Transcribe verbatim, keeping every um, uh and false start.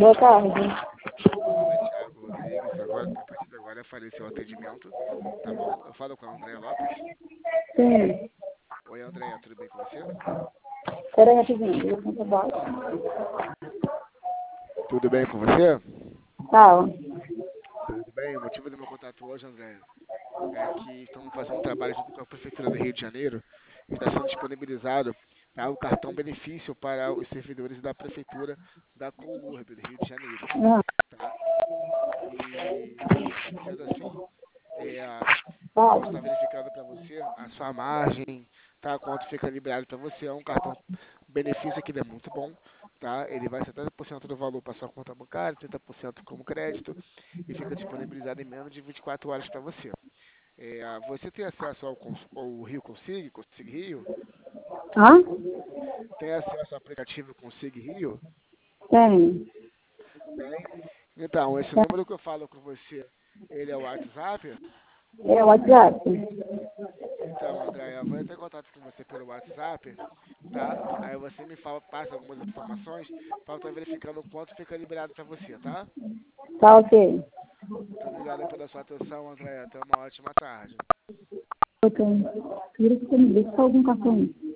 Boa tarde. Fala, Thiago Rodrigues. Agora, a partir de agora, farei seu atendimento, tá bom? Eu falo com a Andréia Lopes. Sim. Oi, Andréia, tudo bem com você? Peraí, rapidinho. Eu vou baixo. Tudo bem com você? Tá. Tudo bem. O motivo do meu contato hoje, Andréia, é que estamos fazendo um trabalho junto com a Prefeitura do Rio de Janeiro e está sendo disponibilizado, tá, o cartão benefício para os servidores da Prefeitura da Colurb, do Rio de Janeiro, Ah, tá? E, sendo assim, é, vamos fala. estar verificando para você a sua margem, tá? Quanto fica liberado para você. É um cartão benefício que ele é muito bom, tá? Ele vai setenta por cento do valor para sua conta bancária, trinta por cento como crédito e fica disponibilizado em menos de vinte e quatro horas para você. É, você tem acesso ao, cons- ao Rio Consig, Consig Rio? Hã? Tem acesso ao aplicativo Consig Rio? Tem. Tem. Então, esse número que eu falo com você, ele é o WhatsApp? É o WhatsApp. Então, André, eu vou entrar em contato com você pelo WhatsApp, tá? Aí você me fala, passa algumas informações para eu estar verificando o quanto fica liberado para você, tá? Tá ok. Muito obrigado pela sua atenção, André. Até uma ótima tarde. Eu tenho. Vira que você me dê só algum cartão.